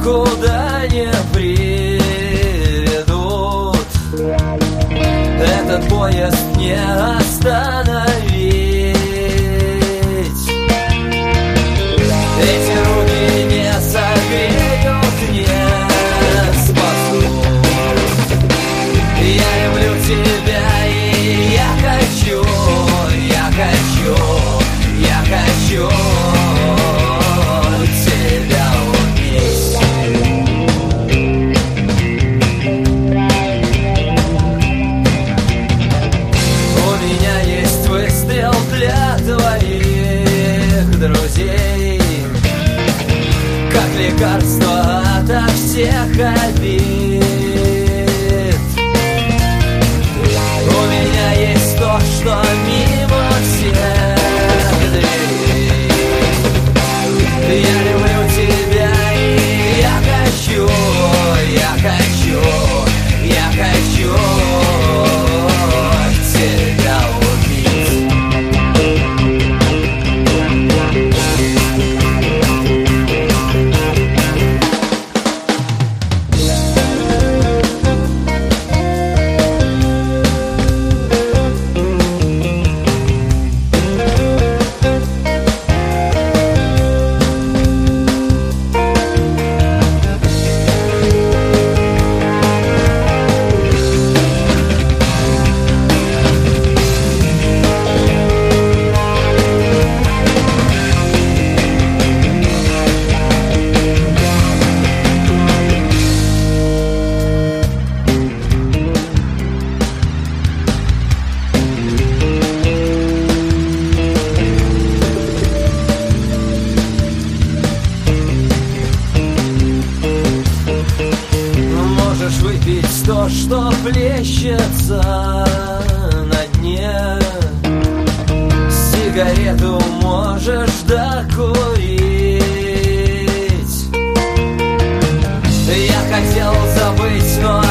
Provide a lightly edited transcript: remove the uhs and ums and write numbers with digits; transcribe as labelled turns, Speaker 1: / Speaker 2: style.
Speaker 1: никуда не приведут. Этот поезд не остановить. Эти руки не согреют, не спасут. Я люблю тебя, и я хочу тебя убить. У меня есть выстрел для твоих друзей, как лекарство ото всех обид. У меня есть то, что мимо всех дверей. Я люблю тебя, и я хочу тебя убить. Можешь выпить то, что плещется на дне. Сигарету можешь докурить. Я хотел забыть, но